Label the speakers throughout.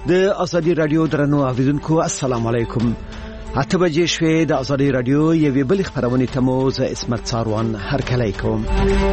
Speaker 1: د ازادي رادیو درنو اوریدونکو السلام علیکم. 8 بجې شوې د ازادي رادیو یوې بل خبرونه ته مو زه اسمت ساروان هرکلی کوم.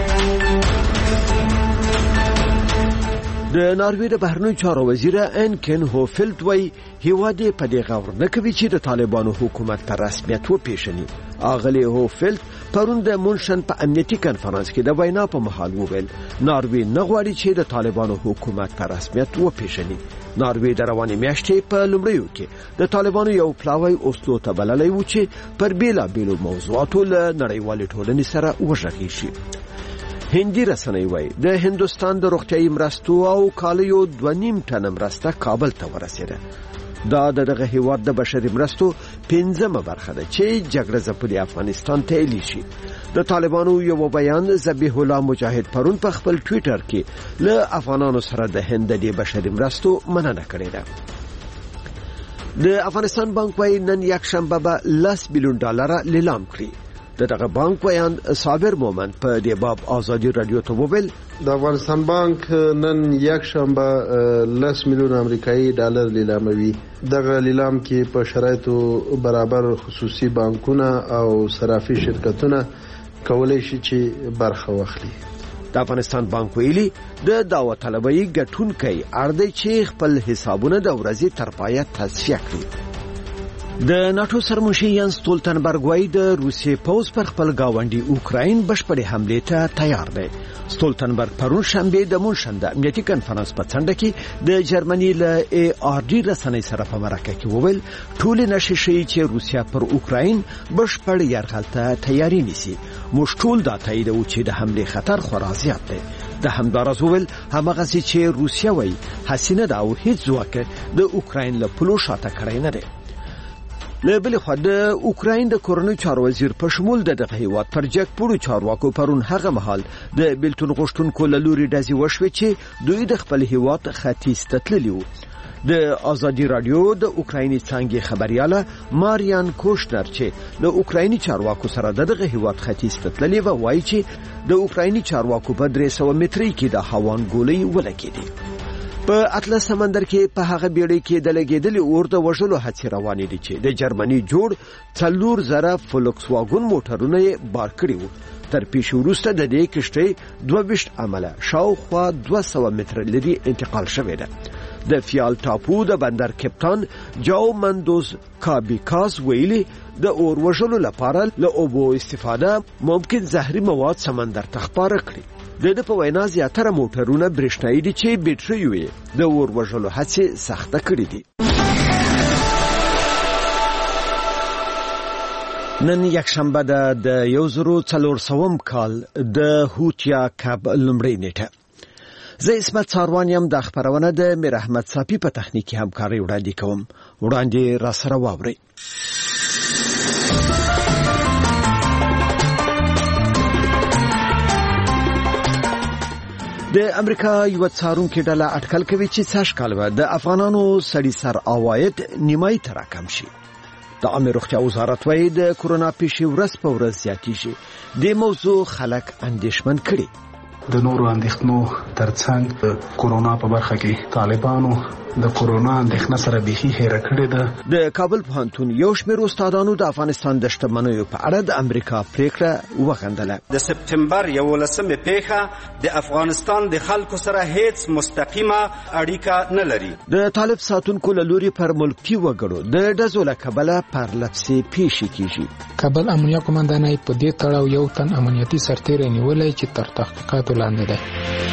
Speaker 1: د ناروې د بهرنیو چارو وزیر انکن هوفلد وایي هیواد په دې غور نه کوي چې د طالبانو حکومت په رسمیت وپیژني. اغلی هوفلد پرون د مونشن په امنیتي کنفرانس کې د وینا په مهال وویل ناروې نه غواړي چې د طالبانو حکومت په رسمیت وپیژني. ناروې د روانې میاشتې په لومړیو کې د طالبانو یو پلاوی اوسلو ته بللی و چې پر بیلابیلو موضوعاتو له نړیوالې ټولنې سره وغږیږي شي. هندي رسنۍ وایي د هندوستان د روغتیايي مرستو او کالیو 2.5 ټن مرسته کابل ته ورسېده. دا دغه هیواد د بشري مرستو 5مه برخه ده چې جګړه ځپلي افغانستان ته ایلی شي. د طالبانو یو بیان ذبیح الله مجاهد پرون په خپل ټویټر کې له افغانانو سره د هند د بشري مرستو مننه کړې ده. د افغانستان بانک وايي نن یک شنبه به $10 بیلیون لیلام کړي. دغه بانک بیان صابر مومند په دې باب ازادي رادیو ته وویل
Speaker 2: د افغانستان بانک نن یک شنبه $10 میلیون امریکایي ډالر لیلاموي. دغه لیلام کې په شرایطو برابر خصوصي بانکونه او صرافي شرکتونه کولای شي چې برخه واخلي.
Speaker 1: د افغانستان بانک ویلي د دعوت طلبي ګټونکي اړدي چې خپل حسابونه د ورځې تر پایه تصفیه کړي. د ناتو سرمنشي ینس ستولتنبرګ وايي د روسیې پوځ پر خپل گاونډي اوکراین بشپړې حمله ته تیار دی. ستولتنبرګ پرون شنبه د مونشن د امنیتي کنفرانس په څنډه کې د جرمني له ARD رسنۍ سره په مرکه کې وویل ټول نشي شي چې روسیا پر اوکراین بشپړ یرغل ته تیاری نیسي. موږ ټول دا تاییدو چې د حمله خطر خورا زیات دی. د همدارز وویل همغه چې روسیا وايي حسینه دا او هیڅ ځواک د اوکراین له پلو شاته کړی نه دی. له بل خوا د اوکراین د کورنۍ چارو وزیر په شمول دغه هیواد پر جګ پورو چارواکو پرون هغه مهال د بیلتون غوښتونکو له لوري ډزې وشوې چې دوی د خپل هیواد ختیځ ته تللي وو. د ازادي رادیو د اوکرایني څنګه خبرياله ماریان کوشنر چې د اوکرایني چارواکو سره دغه هیواد ختیځ ته تللي و وایي چې د اوکرایني چارواکو په 300 متري کې د هاوان ګولۍ ولګېدې. په اطلس سمندر کې په هغه بیړۍ کې د لګیدلې اور د وژلو هڅې روانې دي چې د جرمني جوړ 4 فولکس واګن موټرونه یې بار کړي وو. تر پیښې وروسته د دې کشتۍ 22 عمله شاوخوا 200 متر لري انتقال شوې ده. د فیال ټاپو د بندر کپټان جاو مندوز کابیکاس ویلي د اور وژلو لپاره له اوبو استفاده ممکن زهري مواد سمندر ته خپاره کړي. د په وینا زیاتره موټرونه برېښنايي دي چې بیټرۍ وي د اور وژلو هڅې سخته کړې دي. نن یک شنبه د 1400 کال د هوتیا کب لومړۍ نیټه. زه اسمت ساروان یم. د خبرونه د میر احمد صافي په تخنیکی همکاري وړاندې کوم. وړاندې را سره واورئ. د امریکا یو څارونکو ډله اټکل کوي چې څاش کال د افغانانو سړي سر عواید نیمای تر کم شي. د عامه روغتیا وزارت وايي د کورونا پیښې ورځ په ورځ زیاتېږي. د موضوع خلک اندېښمن کړي.
Speaker 3: د نورو اندېښنو ترڅنګ کورونا په برخه کې طالبانو د کورونا اندېښنه سره بيخي هېره کړې ده.
Speaker 1: د کابل پوهنتون یو شمېر استادانو د افغانستان د شتمنیو په اړه د امریکا پریکړه وغندله.
Speaker 4: د سپتمبر 11مه پیښه د افغانستان د خلکو سره هیڅ مستقیمه اړیکه نه لري.
Speaker 1: د طالب ساتونکو له لوري پر ملکي وګړو د ډزو له کبله پر لپسې پیښې کیږي.
Speaker 5: کابل امنیه قومندانۍ په دې تړاو یو تن امنیتي سرتیری نیولای چې تر تحقیقاتو لاندې ده.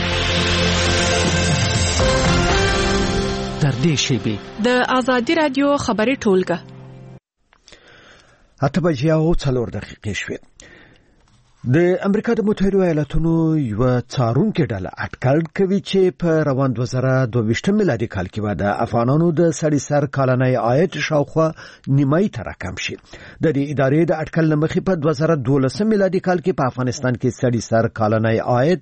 Speaker 6: تر دې شیبې
Speaker 7: د ازادي رادیو خبري ټولګه
Speaker 1: 8:04 شوې. د امریکا د متحده ایالاتونو یو څارونکو ډله اټکل کوي چې په روان 2022 میلادي کال کې د افغانانو د سړي سر کلنی عاید شاوخوا نیمای تر کم شي. د دې ادارې د اټکل لمخې په 2012 میلادي کال کې په افغانستان کې سړي سر کلنی عاید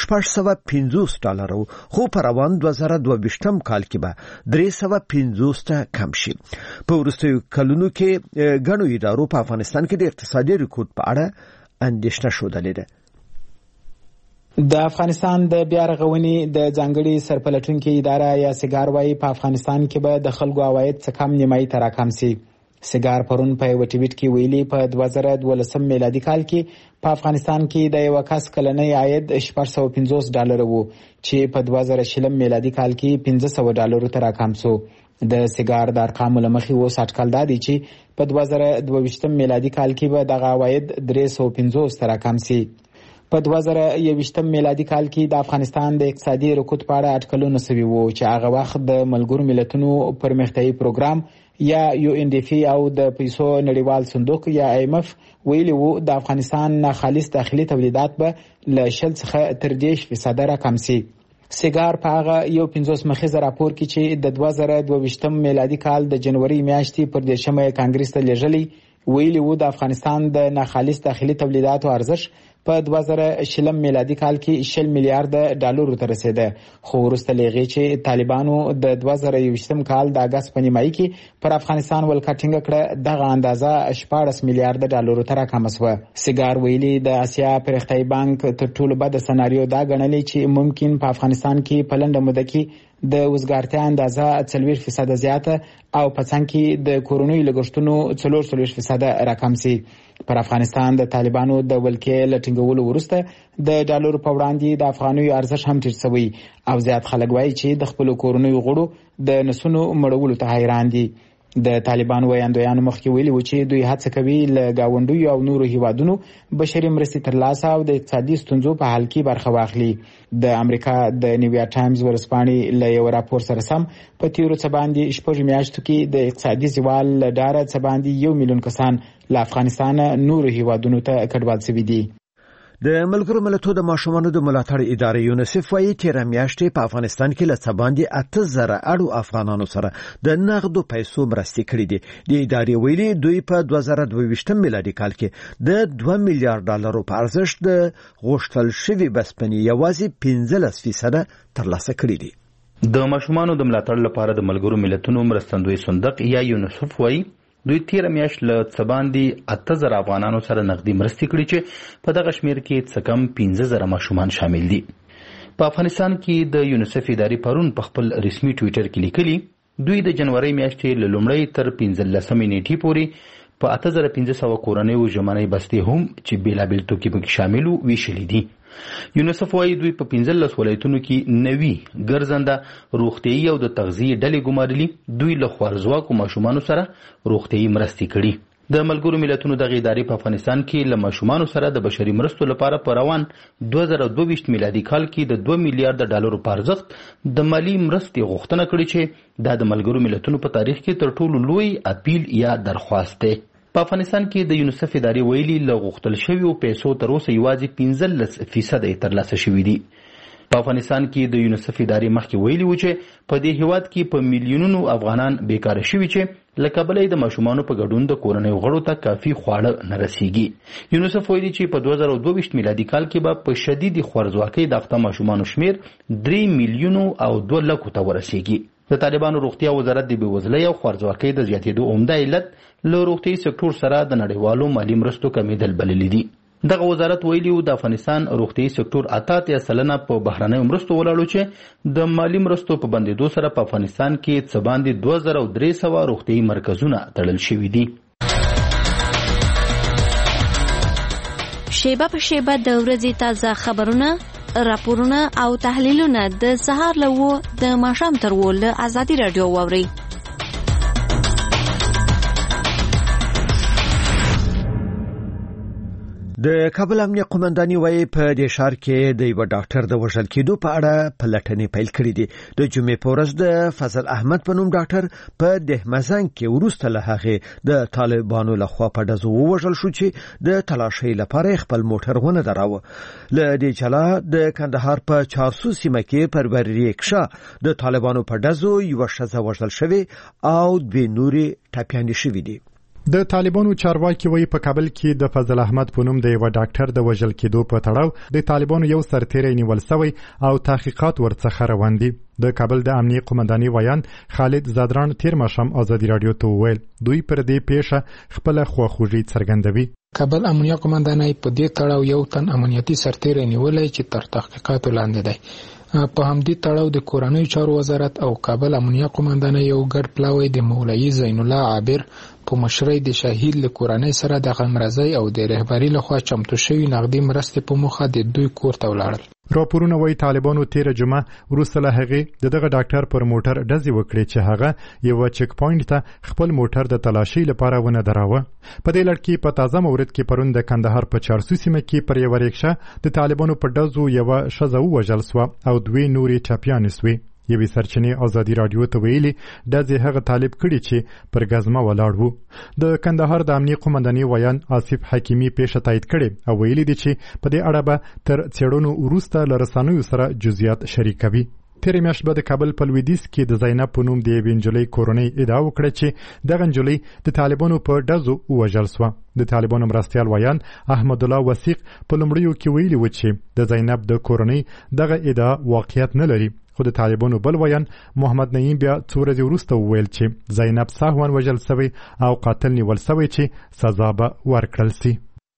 Speaker 1: $650 خو په روان 2022 کال کې به $350 کم شي. په وروستیو کلونو کې غنو ادارو په افغانستان کې د اقتصادي ریکورډ په اړه اندېښنه شودلې ده.
Speaker 6: د افغانستان د بیا رغونې د ځانګړي سرپلټونکو اداره یا سیګار وايي په افغانستان کې به د خلکو عواید څه کم نیمایي ته راکم سي. سیګار پرون په یو ټویټ کې ویلي په 2012 میلادي کال کې په افغانستان کې د یو کس کلنی عاید $450 وو چې په 2020 میلادي کال کې $500 ته راکم سو. د سیګار د ارقامو له مخې اوس اټکل دا دی چې په 2022 میلادي کال کې به دغه عواید $350 ته راکم سي. په 2021 میلادي کال کې د افغانستان د اقتصادي رکود په اړه اټکلونه شوي وو چې هغه وخت د ملګرو ملتونو پرمختیايي پروګرام یا UNDP او د پیسو نړیوال صندوق یا IMF ویلي وو د افغانستان خالص داخلي تولیدات به له 0 څخه تر 10% راکم سي. سیګار په هغه یو 50 مخیزه راپور کې چې د 2022 میلادي کال د جنوري میاشتې پر 10 کانګرس ته لېږلی ویلي وو د افغانستان د ناخالص داخلي تولیداتو ارزښت په 2020 میلادي کال کې $100 میلیارډ ته رسیده، خو وروسته له هغې چې طالبانو د 2021 کال د اګست په نیمایي کې پر افغانستان ولکه ټینګه کړه دغه اندازه $14 میلیارډ ته راکمه شوه. سیګار ویلي د اسیا پرمختیايي بانک تر ټولو بده سناریو دا ګڼلې چې ممکن په افغانستان کې په لنډه موده کې د وزګارتیا اندازه 40% زیاته او په څنګ کې د کورونوي لګښتونو 40% راکم سي. پر افغانستان د طالبانو د ولکې له ټینګولو وروسته د ډالرو په وړاندې د افغانیو ارزښت هم ټیټ شوی او زیات خلک وایي چې د خپلو کورنیو غړو د نسونو مړولو ته حیران دي. د طالبانو ویاندویانو مخکې ویلي و چې دوی هڅه کوي له ګاونډیو او نورو هیوادونو بشري مرستې ترلاسه او د اقتصادي ستونزو په حل کې برخه واخلي. د امریکا د نیویارک ټایمز ورځپاڼې له یو راپور سره سم په تیرو څه باندې 6 میاشتو کې د اقتصادي زوال له ډاره څه باندې 1 میلیون کسان له افغانستان نورو هیوادونو ته کډوال شوي دي.
Speaker 1: د ملګرو ملتونو د ماشومانو د ملاتړ ادارې یونیسف وايي تیره میاشتې په افغانستان کې له څه باندې 8000 اړو افغانانو سره د نغدو پیسو مرستې کړې دي. د ادارې ویلي دوی په 2022 میلادي کال کې د $2 میلیارډ په ارزښت د غوښتل شوي بسپنې یوازې 15% ترلاسه کړې دي.
Speaker 8: د ماشومانو د ملاتړ لپاره د ملګرو ملتونو مرستندوی صندوق یا یونیسف وايي دوی تیر میاشت له څه باندې 8000 افغانانو سره نقدي مرستې کړې چې په دغه شمیر کې څه کم 15000 ماشومان شامل دي. په افغانستان کې د یونیسف ادارې پرون په خپل رسمي ټویټر کې لیکلي دوی د جنوري میاشتې له لومړۍ تر 15 نیټې پورې په 8500 کورنیو ژمنۍ بستې هم چې بیلابیل توکي پکې شامل وو ویشلي دي. یونیسف وايي دوی په 15 ولایتونو کې نوي ګرځنده روغتيایي او د تغذیې ډلې ګمارلي. دوی له خوارزواکو ماشومانو سره روغتيایي مرستې کړي. د ملګرو ملتونو دغه ادارې په افغانستان کې له ماشومانو سره د بشري مرستو لپاره په روان 2022 میلادي کال کې د $2 میلیارډ په ارزښت د مالی مرستې غوښتنه کړې چې دا د ملګرو ملتونو په تاریخ کې تر ټولو لوی اپیل یا درخواست دی. په افغانستان کې د یونیسف ادارې ویلي له غوښتل شویو پیسو تر اوسه یوازې 15% ترلاسه شوي دي. په افغانستان کې د یونیسف ادارې مخکې ویلي و چې په دې هیواد کې په میلیونونو افغانان بیکاره شوي چې له کبله د ماشومانو په ګډون د کورنیو غړو ته کافي خواړه نه رسیږي. یونیسف ویلي چې په 2022 میلادي کال کې به په شدید خوارزواکۍ د اخته ماشومانو شمیر 3 میلیونو او 2 لکو ته ورسیږي. د طالبانو روغتیا وزارت د بېوزلۍ او خوارزواکۍ د زیاتېدو عمده علت له روغتیایي سکتور سره د نړیوالو مالي مرستو کمیدل بللي دي. دغه وزارت ویلي و د افغانستان روغتیایي سکتور 88% په بهرنیو مرستو ولاړو چې د مالي مرستو په بندېدو سره په افغانستان کې څه باندې 2300 روغتیایي مرکزونه تړل شوي دي.
Speaker 9: شیبه په شیبه د ورځې تازه خبرونه، راپورونه او تحلیلونه د سهار له 9 د ماښام تر 10 له ازادي رادیو واورئ.
Speaker 1: د کابل امنیه قومنداني وايي په دې ښار کې د یو ډاکټر د وژل کېدو په اړه پلټنې پیل کړې دي. د جمعې په ورځ د فضل احمد په نوم ډاکټر په دهمزنګ کې وروسته له هغې د طالبانو لخوا په ډزو ووژل شو چې د تلاشۍ لپاره خپل موټر ونه دراوه. له دې جلا د کندهار په چارسو سیمه کې پر بریکشا د طالبانو په ډزو یو ښځه وژل شوې او 2 نورې ټپیانې شوې دي.
Speaker 10: د طالبانو چارواکي وایي په کابل کې د فضل احمد په نوم د یو ډاکټر د وژل کېدو په تړاو د طالبانو یو سرتیری نیول شوی او تحقیقات ورڅخه روان دي. د کابل د امنیه قومنداني ویان خالد زادران تیر ماښام ازادي رادیو ته وویل دوی پر دې پیښه خپل خواخوږي څرګندوي.
Speaker 5: کابل امنیه قومندانۍ په دې تړاو یو تن امنیتي سرتیری نیولی چې تر تحقیقاتو لاندې دی. په همدې تړاو د کورنیو چارو وزارت او کابل امنیه قومندانۍ یو ګډ پلاوی د مولوي زین الله عابر په مشرۍ د شهید له کورنۍ سره د غمرزۍ او د رهبري لخوا چمتو شوي نغدي مرستې په موخه د دوی کور ته ولاړل.
Speaker 10: راپورونه وايي طالبانو 13 جمعه وروسته له هغې دغه ډاکټر پر موټر ډزې وکړې چې هغه یو چک پوینټ ته خپل موټر د تلاشۍ لپاره ونه دراوه. په دې لړ کې په تازه مورد کې پرون د کندهار په چارسو سیمه کې پر یو ریکشه د طالبانو په ډزو یو ښځه ووژل سوه او دوی نورې ټپیانې سوې. یوې سرچینې ازادي راډیو ته ویلي ډزې هغه طالب کړي چې پر ګزمه ولاړ وو. د کندهار د امنیه قومندانۍ ویان آصف حکیمي پیښه تایید کړې او ویلي دي چې په دې اړه به تر څېړنو وروسته له رسنیو سره جزئیات شریکوي. تېرې میاشت به د کابل په لویدیځ کې د زینب په نوم د یوې نجلۍ کورنۍ ادعا وکړه چې دغه نجلۍ د طالبانو په ډزو ووژل سوه. د طالبانو مرستیال ویان احمد الله وثیق په لومړیو کې ویلي و چې د زینب د کورنۍ دغه ادعا واقعیت نه لري. خو د طالبانو بل ویان محمد نعیم بیا څو ورځې وروسته وویل چې زینب سهوان وژل سوی او قاتل نیول سوی چې سزا به ورکړل سي.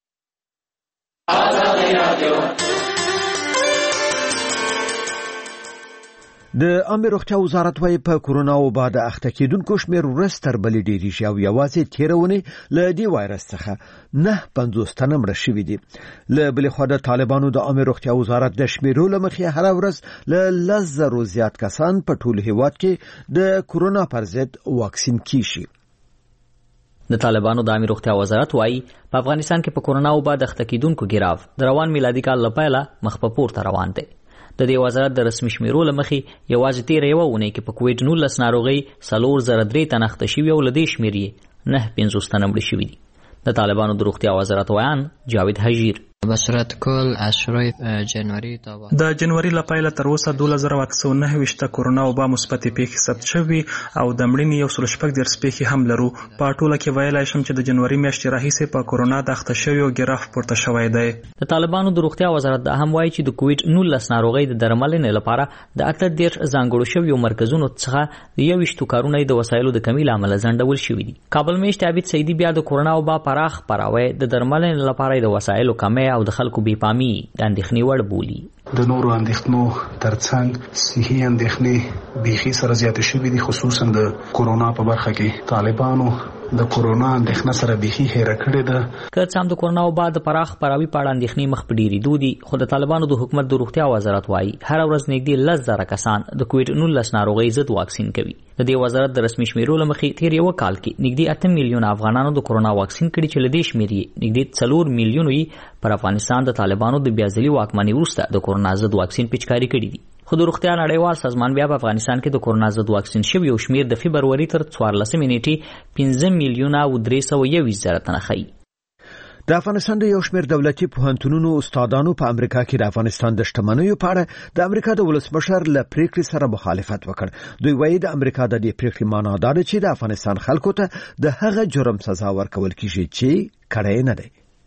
Speaker 1: د عامه روغتیا وزارت وايي په کورونا وبا د اخته کېدونکو شمېر ورځ تر بلې ډېریږي او یوازې تېره اونۍ له دې وایرس څخه 50 تنه مړه شوي دي. له بلې خوا د طالبانو د عامه روغتیا وزارت د شمیرو له مخې هره ورځ له 10,000 زیات کسان په ټول هیواد کې د کورونا پر ضد واکسین کیږي.
Speaker 11: د طالبانو د عامه روغتیا وزارت وايي په افغانستان کې په کورونا وبا د اخته کېدونکو ګراف د روان میلادي کال لپاره مخ په پورته روان دی. د دې وزارت د رسمي شمیرو له مخې یوازې تېره یوه اونۍ کې په کوویډ 19 ناروغۍ 403 تنه اخته شوي او له دې شمېر یې 950 تنه مړه شوي دي. د طالبانو د روغتیا وزارت ویان جاوید حجیر
Speaker 12: به صورت کل از شروع جنوری تا
Speaker 13: د جنوري لپاره تر اوسه 2129 کورونا وبا مثبت پیښې ثبت شوي او د مړینې 114 پیښې هم لرو. په ټوله کې ویلای شم چې د جنوري میاشتې راهیسې په کورونا د اخته شویو ګراف پورته شوی دی.
Speaker 11: د طالبانو د روغتیا وزارت دا هم وایي چې د کوویډ 19 ناروغۍ د درملنې لپاره د 38 ځانګړو شویو مرکزونو څخه د 21 کارونه د وسایلو د کمی له امله ځنډول شوي دي. کابل میشت عابد سیدی بیا د کورونا وبا پراخ پراوی د درملنې لپاره د وسایلو کمی او د خلکو بې پامي د اندېښنې وړ بولي.
Speaker 3: د نورو اندېښنو ترڅنګ صحي اندېښنې بیخي سره زیاتې شوي دي، خصوصا د کورونا په برخه کې طالبانو د کورونا اندېښنه سره بیخي هېره کړې ده.
Speaker 11: که څه هم د کورونا وبا د پراخ پراوي په اړه اندېښنې مخ په ډېرېدو دي، خو د طالبانو د حکومت د روغتیا وزارت وایي هره ورځ نږدې 10,000 کسان د کوویډ 19 ناروغۍ ضد واکسین کوي. د دې وزارت د رسمي شمیرو له مخې تېر یو کال کې نږدې 8 میلیونه افغانانو د کورونا واکسین کړي چې له دې شمېر یې نږدې 4 میلیونو یې پر افغانستان د طالبانو د بیا ځلي واکمنۍ وروسته د کورونا ضد واکسین پیچکاري کړي دي. خو د روغتیا نړیوال سازمان بیا په افغانستان کې د کورونا ضد واکسین شویو شمېر د فبروري تر 14 نیټې 15 میلیونه او 321 زره تنه ښیي.
Speaker 1: د افغانستان د یو شمېر دولتي پوهنتونونو استادانو په امریکا کې د افغانستان د شتمنیو په اړه د امریکا د ولسمشر له پریکړې سره مخالفت وکړ. دوی وایي د امریکا د دې پریکړې معنا دا ده چې د افغانستان خلکو ته د هغه جرم سزا ورکول کیږي چې کړی نه دی.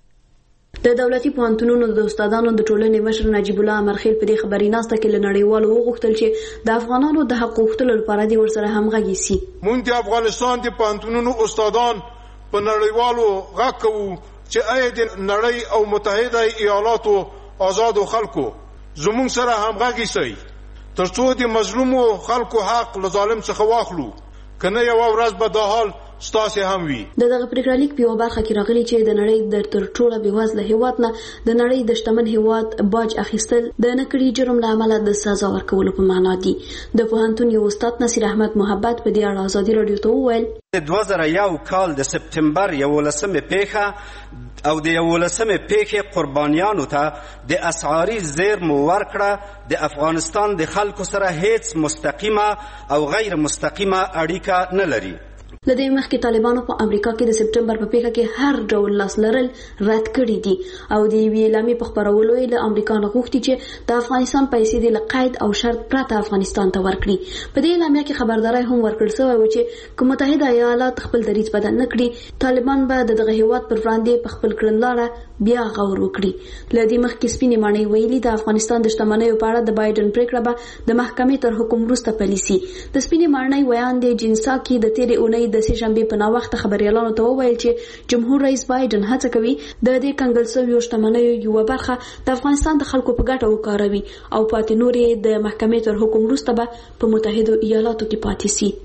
Speaker 14: د دولتي پوهنتونونو د استادانو د ټولنې مشر نجیب الله امرخیل په دې خبري ناسته کې له نړیوالو وغوښتل چې د افغانانو د حق غوښتلو لپاره دې ورسره همغږي سي.
Speaker 15: مونږ د افغانستان د پوهنتونونو استادان په نړیوالو غږ کوو چې آیا د نړۍ او متحده ایالاتو آزادو خلکو زموږ سره همغږي سي ترڅو د مظلومو خلکو حق له ظالم څخه واخلو، کنه یو ورځ به دا حال ستاسو هم وي.
Speaker 14: دغه پریکړلیک په یو برخه کې راغلي چې د نړۍ د تر ټوله بېوزله هیواد نه د نړۍ د شتمن هیواد باج اخیستل د نکړي جرم له امله د سزا ورکولو په معنا دي. د پوهنتون یو استاد نصیر احمد محبت په دې اړه ازادي راډیو ته وویل
Speaker 4: د 2001 کال د سپتمبر 11 پیښه او د 11 پیښې قربانیانو ته د اسعاري زیرمو ورکړه د افغانستان د خلکو سره هیڅ مستقیمه او غیر مستقیمه اړیکه نه لري.
Speaker 14: لدې مخکې طالبانو په امریکا کې د سپټمبر په پیښه کې هر ډول لاس لرل رد کړي دي او د یوې اعلامیې په خپرولو یې له امریکا نه غوښتي چې د افغانستان پیسې د قید او شرط پرته افغانستان ته ورکړي. په دې اعلامیه کې خبرداري هم ورکړل شوې و چې کوم متحده ایالات خپل دریځ بدل نه کړي، طالبان به دغه هیواد پر وړاندې په خپل کړنلاره بیا غور وکړي. لدې مخکې سپینې ماڼۍ ویلي د افغانستان د شتمنیو په اړه د بایدن پریکړه به د محکمې تر حکم وروسته پلي سي. د سپینې ماڼۍ ویان د جنسا کې د تیرې اونۍ د سې شنبې په ناوخته خبريالانو ته وویل چې جمهور رئیس بایدن هڅه کوي د دې کنګل شویو شتمنیو یوه برخه د افغانستان د خلکو په ګټه وکاروي او پاتې نور یې د محکمې تر حکم وروسته به په متحده ایالاتو کې پاتې سي.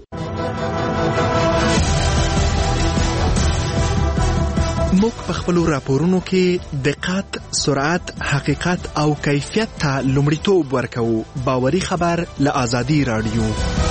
Speaker 16: موږ په خپلو راپورونو کې دقت، سرعت، حقیقت او کیفیت ته لومړیتوب ورکوو. باوري خبر له آزادي رادیو.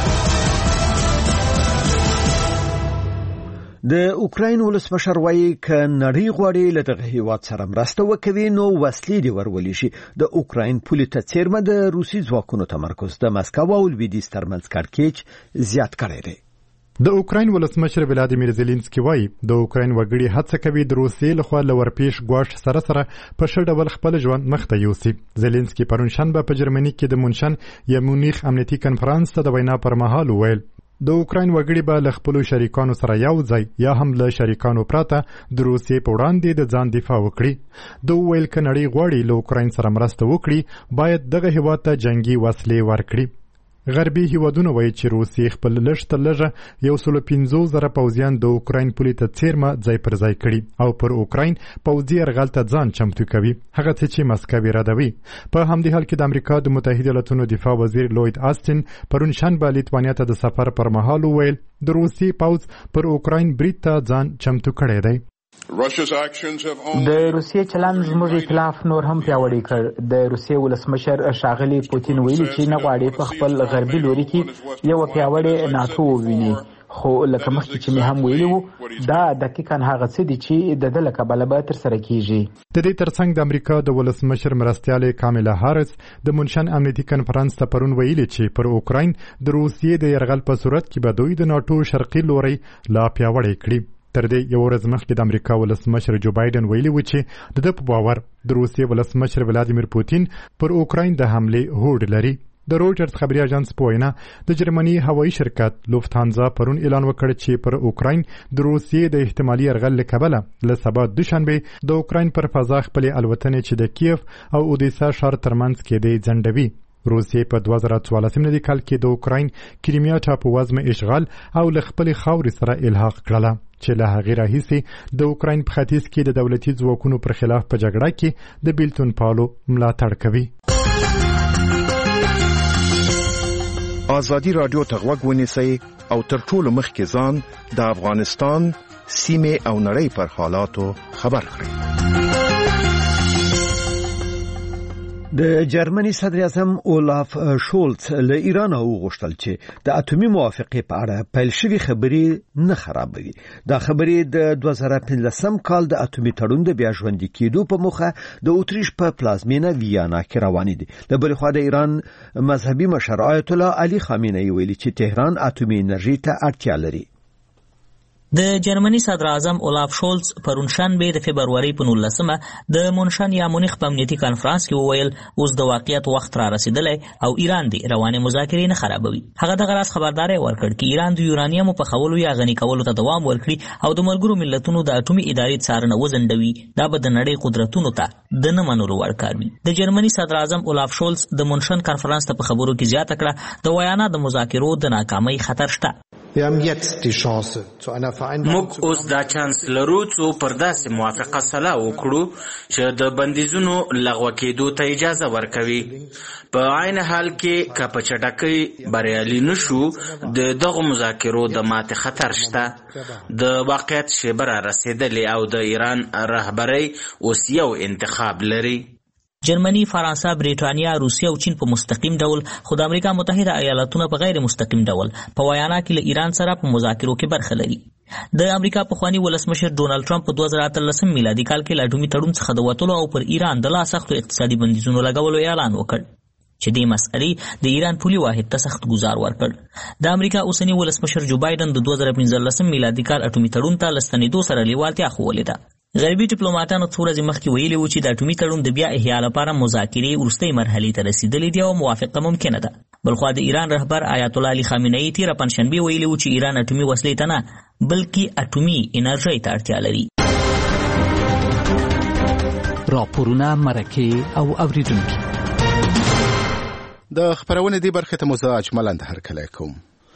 Speaker 1: د اوکراین ولسمشر وایي که نړۍ غواړي له دغه هیواد سره مرسته وکوي نو وسلې دې ورولي شي. د اوکراین پولې ته څیرمه د روسي ځواکونو تمرکز د مسکو او لویدیځ ترمنځ کړکېچ زیات کړی دی.
Speaker 10: د اوکراین ولسمشر ولادیمیر زيلنسکي وایي د اوکراین وګړي هڅه کوي د روسیې لخوا لورپېش ګواښ سره په ښه ډول خپل ژوند مخته یوسي. زيلنسکي پرون شنبه په جرمني کې د مونشن یا مونیخ امنیتي کنفرانس ته د وینا پر مهال وویل د اوکراین وګړي به له خپلو شریکانو سره یو ځای یا هم له شریکانو پرته د روسیې په وړاندې د ځان دفاع وکړي. د ویل که نړۍ غواړي له اوکراین سره مرسته وکړي باید دغه هیواد ته جنگي وسلې ورکړي. غربي هیوادونه وایي چې روسیې خپل لږ تر لږه 150,000 پوځیان د اوکراین پولې ته څیرمه ځای پر ځای کړي او پر اوکراین پوځي یرغل ته ځان چمتو کوي، هغه څه چې مسکو ردوي. په همدې حال کې د امریکا د متحده ایالاتونو دفاع وزیر لوید آستین پرون شنبه لیتوانیا ته د سفر پر مهال وویل د روسیې پوځ پر اوکراین برید ته ځان چمتو کړی دی.
Speaker 6: د روسیې چلند زموږ ائتلاف نور هم پیاوړی کړ. د روسیې ولسمشر ښاغلي پوتین ویلي چې نه غواړي په خپل غربي لوري کې یو پیاوړی ناتو وویني، خو لکه مخکې چې مې هم ویلي وو دا دقیقاً هغه څه دي چې د ده له کبله به ترسره کیږي.
Speaker 10: د دې ترڅنګ د امریکا د ولسمشر مرستیالې کاملا هاریس د مونشن امنیتي کنفرانس ته پرون ویلي چې پر اوکراین د روسیې د یرغل په صورت کې به دوی د ناتو شرقي لوري لا پیاوړی کړي. تر دې یو ورځ مخکې د امریکا ولسمشر جو بایدن ویلي و چې د ده په باور د روسیې ولسمشر ولادیمیر پوتین پر اوکراین د حملې هوډ لري. د رویټرز خبري اژانس په وینا د جرمني هوایي شرکت لوفتهانزا پرون اعلان وکړ چې پر اوکراین د روسیې د احتمالي یرغل له کبله له سبا دوشنبه د اوکراین پر فضا خپلې الوتنې چې د کیف او اودیسا ښار ترمنځ کې دی ځنډوي. روسیې په 2014 میلادي کال کې د اوکراین کریمیا ټاپووزمه اشغال او له خپلې خاورې سره الحاق کړله چې له هغې راهیسې د اوکراین په ختیځ کې د دولتي ځواکونو پر خلاف په جګړه کې د بیلتون پالو ملاتړ کوي.
Speaker 17: آزادي رادیو ته غوږ ونیسئ او تر ټولو مخکې ځان د افغانستان سیمې او نړۍ پر حالاتو خبر کړئ.
Speaker 1: د جرمني صدر اعظم اولاف شولز له ایران وغوښتل چې د اټومي موافقې په اړه پیل شوې خبرې نه خرابوي. دا خبرې د 2015 کال د اټومي تړون د بیا ژوندي کېدو په موخه د اوتریش په پلازمینه ویانا کې روانې دي. د بل خوا د ایران مذهبي مشر آیت الله علي خامنه‌ای ویلي چې تهران اټومي انرژي ته اړتیا لري.
Speaker 11: د جرمني صدر اعظم اولاف شولز پرون شنبه د فبرवरी په 19مه د مونشن یا مونیخ په امنیتي کانفرنس کې وویل اوس د واقعیت وخت را رسیدلی او ایران دی روانې مذاکرې نه خرابوي. هغه دغه راز خبرداري ورکړ چې ایران د یورانیم په خولو یا غني کولو ته دوام ورکړي او د ملګرو ملتونو د اټومي ادارې څارنه وزندوي. دا به د نړۍ قدرتونو ته د نه منلو وړ کار وي. د جرمني صدر اعظم اولاف شولز د مونشن کانفرنس ته په خبرو کې زیاته کړه د ویانا د مذاکرو د ناکامۍ خطر شته.
Speaker 18: موږ اوس دا چانس لرو چې پر داسې موافقه سلا وکړو چې د بندیزونو لغوه کېدو ته اجازه ورکوي. په عین حال کې که په چټکۍ بریالي نشو د دغو مذاکرو د ماتې خطر شته. د واقعیت شیبه را رسېدلې او د ایران رهبرۍ اوس یو انتخاب لري.
Speaker 11: جرمني، فرانسه، بریټانیا، روسیه او چین په مستقیم ډول خو د امریکا متحده ایالاتونه په غیر مستقیم ډول په ویانا کې له ایران سره په مذاکرو کې برخه لري. د امریکا پخوانی ولسمشر ډونالد ټرمپ په 2013 میلادي کال کې له اټومي تړون څخه د وتلو او پر ایران د لا سختو اقتصادي بندیزونو لګولو اعلان وکړ چې دې مسئلې د ایران پولي واحد ته سخت گزار ورکړ. د امریکا اوسنی ولسمشر جو بایدن د 2015 میلادي کال اټومي تړون ته لستنېدو سره لیوالتیا ښودلې ده. غربي ډیپلوماټانو څو ورځې مخکې ویلي و چې د اټومي تړون د بیا احیا لپاره مذاکرې وروستۍ مرحلې ته رسېدلې دي او موافقه ممکنه ده. بلخوا د ایران رهبر آیت الله علي خامنه‌ای تېره پنجشنبې ویلي و چې ایران اټومي وسلې ته نه بلکې اټومي انرژۍ ته اړتیا لري.
Speaker 19: راپورونه، مرکې او اوریدونکي
Speaker 17: د خبرونې دی برخه ته مو زه اجمل اندهر کلی کوم.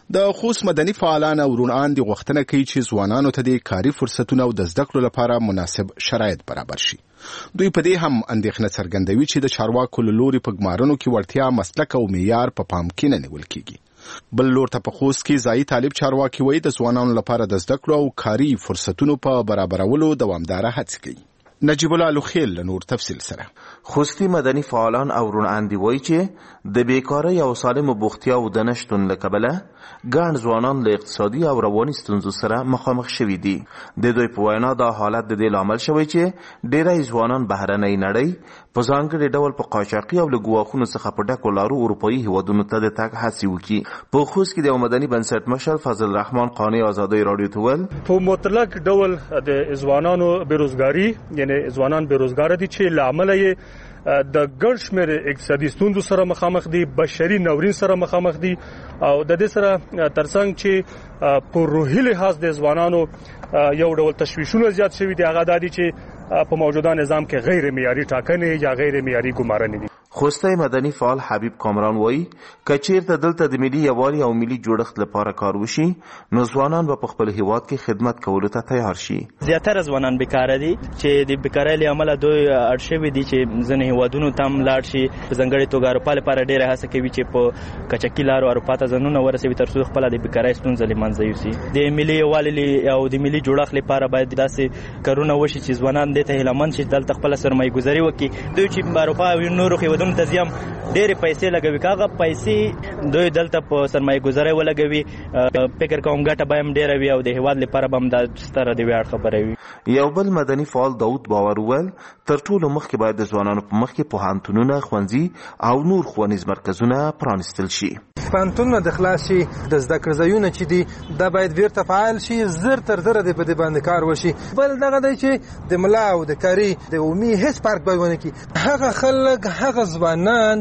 Speaker 17: د خوست مدني فعالان او روڼاندې غوښتنه کوي چې ځوانانو ته د کاري فرصتونو او د زده کړو لپاره مناسب شرایط برابر شي. دوی په دې هم اندېښنه څرګندوي چې د چارواکو له لوري په ګمارنو کې وړتیا، مسلک او معیار په پام کې نه نیول کیږي. بل لور ته په خوست کې ځایي طالب چارواکي وایي د ځوانانو لپاره د زده کړو او کاري فرصتونو په برابرولو دوامداره هڅې کوي. نجیب الله لوخیل له نور تفصیل سره.
Speaker 20: خوستی مدني فعالان او روڼاندې وایي چې د بیکارۍ او سالمو بوختیاوو د نشتون له کبله ګڼ ځوانان له اقتصادي او رواني ستونزو سره مخامخ شوي دي. د دوی په وینا دا حالت د دې لامل شوی چې ډېری ځوانان بهرنۍ نړۍ په ځانګړي ډول په قاچاقي او له ګواښونو څخه په ډکو لارو اروپایي هیوادونو ته د تګ هڅې وکړي. په خوست کې د یو مدني بنسټ مشر فضل الرحمن قانع ازادۍ راډیو ته ویل
Speaker 21: په مطلق ډول د ځوانانو بیروزګاري یعنی ځوانان بیروزګار دي چې له امله یې د ګڼ شمېر اقتصادي ستونزو سره مخامخ دي، بشري ناورین سره مخامخ دي او د دې سره ترڅنګ چې په روحي لحاظ د ځوانانو یو ډول تشویشونه زیات شوي دي. هغه دا دي چې په موجوده نظام کې غیر معیاري ټاکنې یا غیر معیاري ګمارنې دي.
Speaker 20: خوستی مدني فعال حبیب کامران وایي که چیرته دلته د ملي یووالي او ملي جوړښت لپاره کار وشي نو ځوانان به په خپل هیواد کې خدمت کولو ته تیار شي.
Speaker 22: زیاتره ځوانان بیکاره دي چې د بیکارۍ له امله دوی اړ شوي دي چې ځینې هیوادونو ته هم لاړ شي. په ځانګړې توګه اروپا لپاره ډېره هڅه کوي چې په کچکي لارو اروپا ته ځانونه ورسوي تر څو خپله د بیکارۍ ستونزه له منځه یوسي. د ملي یووالي او د ملي جوړښت لپاره باید داسې کارونه وشي چې ځوانان دې ته هیله مند شي دلته خپله سرمایه ګذاري وکړي. دوی چې اروپا او نورو هیوادونو ته ځي ډېرې پیسې لګوي، هغه پیسې دوی دلته په سرمایه ګذارۍ ولګوي. فکر کوم ګټه به هم ډېره وي او د هیواد لپاره به هم دا ستره د ویاړ خبره وي.
Speaker 20: یو بل مدني فعال داود باور وویل تر ټولو مخکې باید د ځوانانو په مخ کې پوهنتونونه، ښوونځي او نور ښوونیز مرکزونه پرانیستل شي.
Speaker 23: پوهنتونونه د خلاص شي، د زده کړې ځایونه چې دي دا باید بیرته فعال شي، زر تر زره د په دې باندې کار وشي. بل دغه دی چې د ملا او د کاري د عمومي هیڅ فرق باید ونه کړي. هغه خلک، هغه ځوانان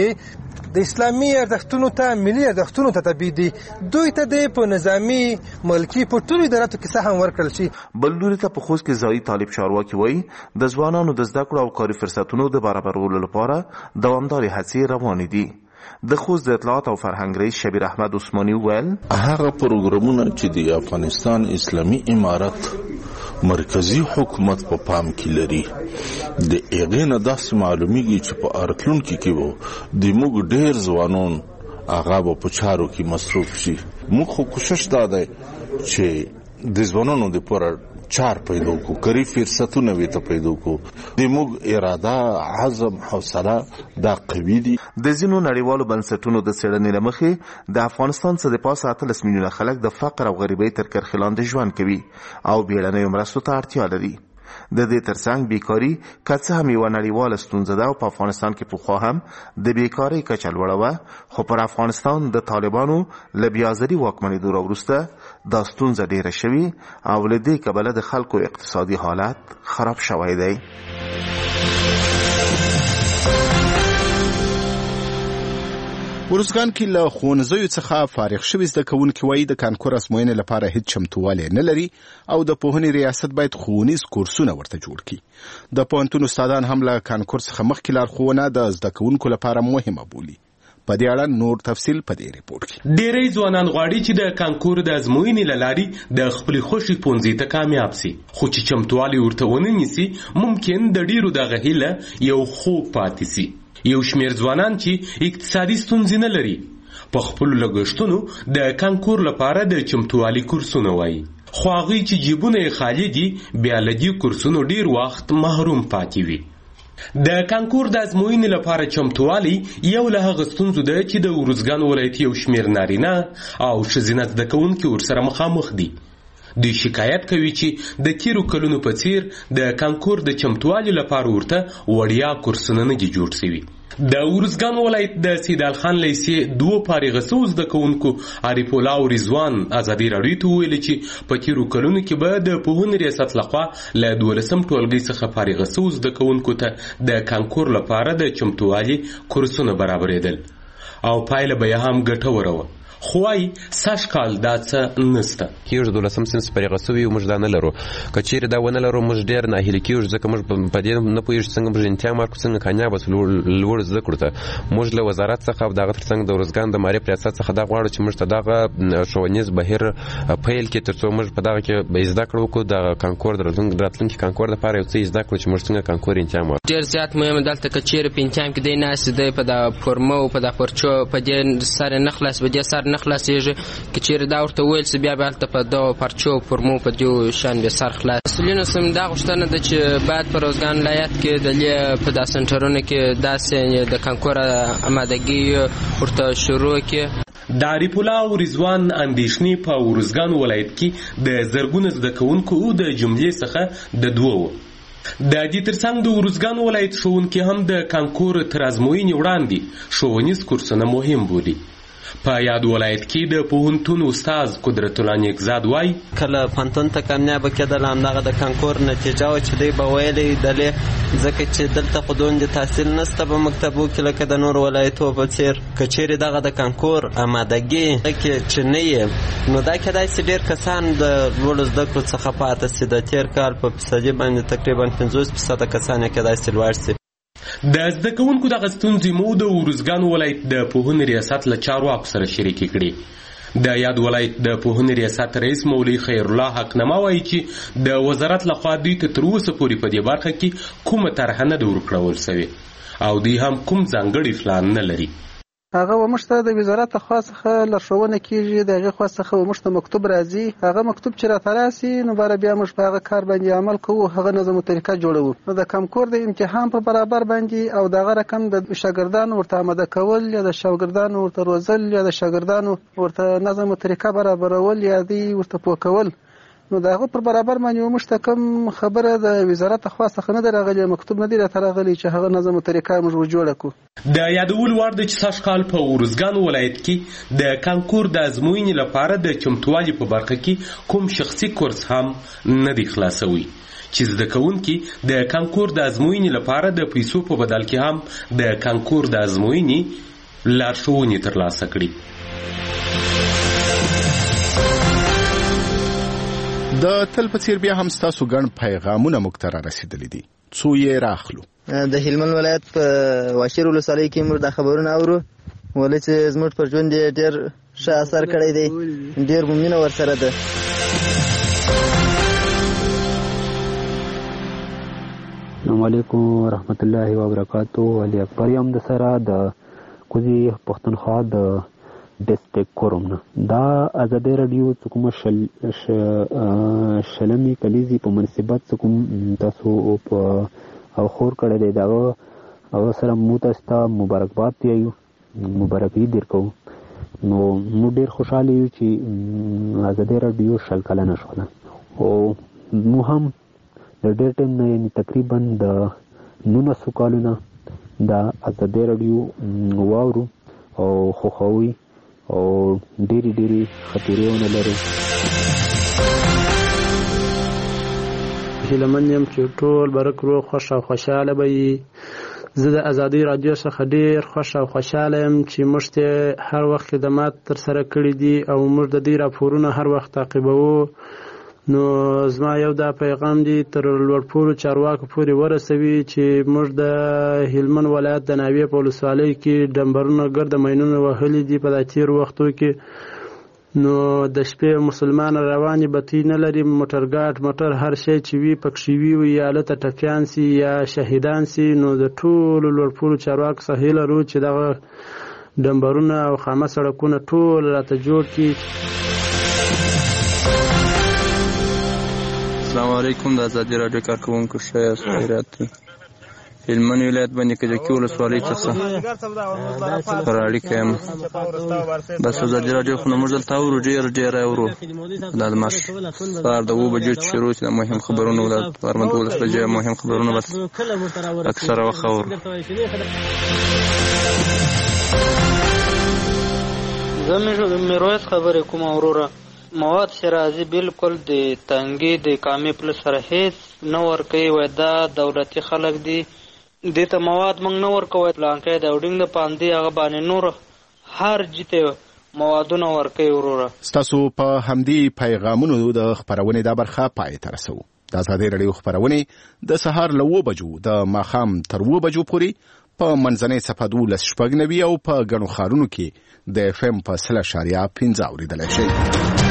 Speaker 23: چې د اسلامي ارزښتونو ته، ملي ارزښتونو ته تابع دي، دوی ته د په نظامي ملکي په ټولو اداراتو کې سهم ورکړل شي.
Speaker 20: بل لوري ته په خوست کې ځایي طالب چارواکي وایي د ځوانانو د زده کړو او کاري فرصتونو د برابرولو لپاره دوامدارې هڅې روانې دي. د خوست د اطلاعات او فرهنګ رئیس شبیر احمد عثماني وویل
Speaker 24: هغه پروګرامونه چې د افغانستان اسلامي امارت مرکزی حکومت په پام کې لري د هغې نه داسې معلومیږي چې په راتلونکي کې به د موږ ډېر ځوانان هغه به په چارو کې مصروف شي. موږ خو کوشش دا دی چې د ځوانانو دپاره چار پیدا کو، کاری فرصتونه وي ته پیدا کو. د موږ اراده، عزم، حوصله دا قوي دي.
Speaker 20: د ځینو نړیوالو بنسټونو د څېړنې له مخې د افغانستان څخه د پاسه 18 میلیونه خلک د فقر او غریبۍ تر کرښې لاندې ژوند کوي او بیړنیو مرستو ته اړتیا لري. د دې ترڅنګ بیکاري که څه هم یوه نړیواله ستونزه ده او په افغانستان کې پخوا هم د بیکارۍ کچه لوړه وه، خو پر افغانستان د طالبانو له بیازري واکمنېدو راوروسته دا ستونزه ډېره شوې او له دې کبله د خلکو اقتصادي حالت خراب شوی دی.
Speaker 17: ورزګان کې له ښوونځیو څخه فارغ شوي زده کوونکي وایي د کانکور ازموینې لپاره هیڅ چمتووالی نه لري او د پوهنې ریاست باید ښوونیز کورسونه ورته جوړ کړي. د پوهنتون استادان هم له کانکور څخه مخکې لارښوونه د زده کوونکو لپاره مهمه بولي. په دې اړه نور تفصیل په دې ریپورت کې.
Speaker 25: ډېری ځوانان غواړي چې د کانکور د ازموینې له لارې د خپلې خوښې پوهنځي ته کامیاب سي، خو چې چمتووالی ورته ونه نیسي ممکن د ډېرو دغه هیله یو خوب پاتې سي. یو شمیر ځوانان چې اقتصادي ستونزې نه لري په خپلو لګښتونو د کانکور لپاره د چمتووالي کورسونه وایي، خو هغوی چې جیبونه یې خالي دي بیا له دې کورسونو ډېر وخت محروم پاتې وي. د کانکور د ازموینې لپاره چمتووالی یو له هغه ستونزو ده چې د ارزګان ولایت یو شمیر نارینه او ښځینه زده کوونکي ورسره مخامخ دي. دوی شکایت کوي چې د تیرو کلونو په څیر د کانکور د چمتووالي لپاره ورته وړیا کورسونه نه دي جوړ شوي. د ارزګان ولایت د سیدال خان لیسې دوه فارغ شوو زده کوونکو عارف الله او رضوان ازادي راډیو ته ویل چې په تیرو کلونو کې به د پوهنې ریاست لخوا له 12 ټولګي څخه فارغ شوو زده کوونکو ته د کانکور لپاره د چمتووالي کورسونه برابرېدل او پایله به هم ګټوره وه، خو وايي سږ کال دا څه نسته.
Speaker 2: کېږي 12 صنف پرې غوسوي موږ دا نه لرو. که چیرې دا ونه لرو موږ ډېر ناهیلي کېږو ځکه موږ په دې نه پوهېږو څنګه موږ امتحان ورکړو څنګه کامیاب اوسو لوړ زده کړو ته. موږ له وزارت څخه او د هغه تر څنګ د ارزګان د معارف ریاست څخه دا غواړو چې موږ ته دغه ښوونیز بهیر پیل کړي تر څو موږ په دغه کې به زده کړه وکړو د کانکور د راتلونکي کانکور لپاره یو څه زده کړو چې موږ څنګه کانکور امتحان ورکړو.
Speaker 5: ډېر زیات مهم دلته که چیرې په امتحان کې دی ناست دی په د فورمو په د پرچو په دې سر نه خلاص په دې سر نه خلاصېږي که چیرې دا ورته ویل سي بیا به هلته په دغو پرچو فورمو په دې شان به سر خلاص. مسؤلینو سم دا غوښتنه ده چې باید په روزګان ولایت کې د په دا سنټرونو کې داسې د کانکور آمادګي ورته شروع کړي.
Speaker 25: د عارف الله او رضوان اندېښنې په ارزګان ولایت کې د زرګونو زده کوونکو د جملې څخه د دوو. د دې ترڅنګ د ارزګان ولایت ښوونکي هم د کانکور تر ازموینې وړاندې ښوونیز کورسونه مهم بولي. په یاد ولایت کې د پوهنتون استاد قدرت الله نیکزاد وایي
Speaker 7: کله پوهنتون ته کامیابه کېدل همدغه د کانکور نتیجه وه چې دوی به ویلې دلې ځکه چې دلته خو دومره تحصیل نشته په مکتبو کې لکه د نورو ولایتو په څېر. که چیرې دغه د کانکور آمادګي کې چې نه یې نو دا کېدای شي ډېر کسان د لوړو زده کړو څخه پاته شي. د تېر کال په فیصدي باندې تقریبا 50% کسان یې کېدای شي لوړ شي.
Speaker 25: د زده کوونکو دغه ستونزې مو د ارزګان ولایت د پوهنې ریاست له چارواکو سره شریکې کړې. د یاد ولایت د پوهنې ریاست رئیس مولوي خیر الله حقنما وایي چې د وزارت لخوا دوی ته تر اوسه پورې په دې برخه کې کومه طرحه نه ده ورکړول سوې او دوی هم کوم ځانګړی پلان نه لري.
Speaker 23: هغه وموږ ته د وزارت خوا څخه لارښوونه کېږي، د هغې خوا څخه وموږ ته مکتوب راځي. هغه مکتوب چې راته راسي نو بیا موږ په هغه کار باندې عمل کوو، هغه نظم و طریقه جوړوو. نو د کانکور د امتحان په برابر باندې او دغه رقم د شاګردانو ورته آماده کول یا د شاګردانو ورته روزل یا د شاګردانو ورته نظم و طریقه برابرول یا دی ورته پوه کول. نو دغه پر برابر باندې موږ ته کوم خبره د وزارت خوا څخه نه راغلی، مکتوب نه دی راته راغلی چې هغه نظم و طریقه موږ جوړه کړو.
Speaker 25: د یادولو وړ ده چې سږ کال په ارزګان ولایت کې د کانکور د ازموینې لپاره د چمتووالي په برخه کې کوم شخصي کورس هم نه دی خلاصوي چې زده کوونکي د کانکور د ازموینې لپاره د پیسو په بدل کې هم د کانکور د ازموینې لارښوونې ترلاسه کړي.
Speaker 17: د تل په څیر بیا هم ستاسو ګڼ پیغامونه موږ ته رارسېدلي دي، څو یې راخلو.
Speaker 7: د هلمند ولایت په واشیر ولسوالۍ کې موږ دا خبرونه اورو ولې چې زموږ پر ژوند یې ډېر ښه اثر کړی دی، ډېر مو مینه ورسره ده.
Speaker 8: السلام علیکم ورحمت الله وبرکاتو. علي اکبر یم د سره د کوزي پښتونخوا د ډسټریکټ کوروم نه. دا ازادي رادیو کوم شلمي کلیزي په مناسبت کوم تاسو په او خور کړی دی دا او سره مو تاسو ته مبارکباد یو مبارکي درکو. نو مو ډیر خوشاله یو چې ازادي رادیو شل کلنه شوله او مو هم د ډیر ټیم نه یعنی تقریبا د 19 کالونه د ازادي رادیو واورو او خوښوي او ډېری خطرونه لري.
Speaker 9: هیلمن یم چې ټول برک رو خوش او خوشاله به زه د ازادي رادیو څخه ډېر خوش او خوشاله یم چې موږ ته هر وخت خدمات تر سره کړي دي او موږ د دې راپورونه هر وخت تعقیبوو. نو زما یو دا پیغام دی تر لوړپوړو چارواکو پورې ورسوي چې موږ د هلمند ولایت د ناوې په ولسوالۍ کې ډمبرونه ګرده ماینونه وهلي دي په دا تېرو وختو کې. نو د شپې مسلمان روانې بتۍ نه لري، موټر هر شی چې وي پکښې وي یا هلته ټپیان سي یا شهیدان سي. نو د ټولو لوړپوړو چارواکو څخه هیله لرو چې دغه ډمبرونه او خامه سړکونه ټول راته جوړ کړي.
Speaker 26: السلام علیکم. د ازادي رادیو کارکوونکو ښه یاست؟ خیرات دی. هلمند ولایت باندې کجکي ولسوالۍ څخه پر اړیکه یم. بس ازادي رادیو خو نه موږ دلته اورو، ډېر اورو. دا د سهار د 7 بجو چې شروع شي د مهم خبرونه د غرمه 12 بجې مهم خبرونه بس اکثره وخت اورو.
Speaker 27: زه میرویس خبرې کوم وروره. مواد چې راځي بالکل د تنګي د کامې پلس سره هیڅ نه ورکوي. وای دا دولتي خلک دي، دې ته مواد موږ نه ورکوی. پلانکی د اوډینګ د پاندې هغه باندې نور هر جته موادونه ورکوي وروره.
Speaker 17: ستاسو په همدې پیغامونو د خپرونې دا برخه پای ته رسو. د ازادي راډیو خپرونې د سهار له 9 بجو د ماښام تر 2 بجو پورې په منځنۍ صفحه 12 او په ګڼو ښارونو کې د FM په 100.5 اوریدلای شئ.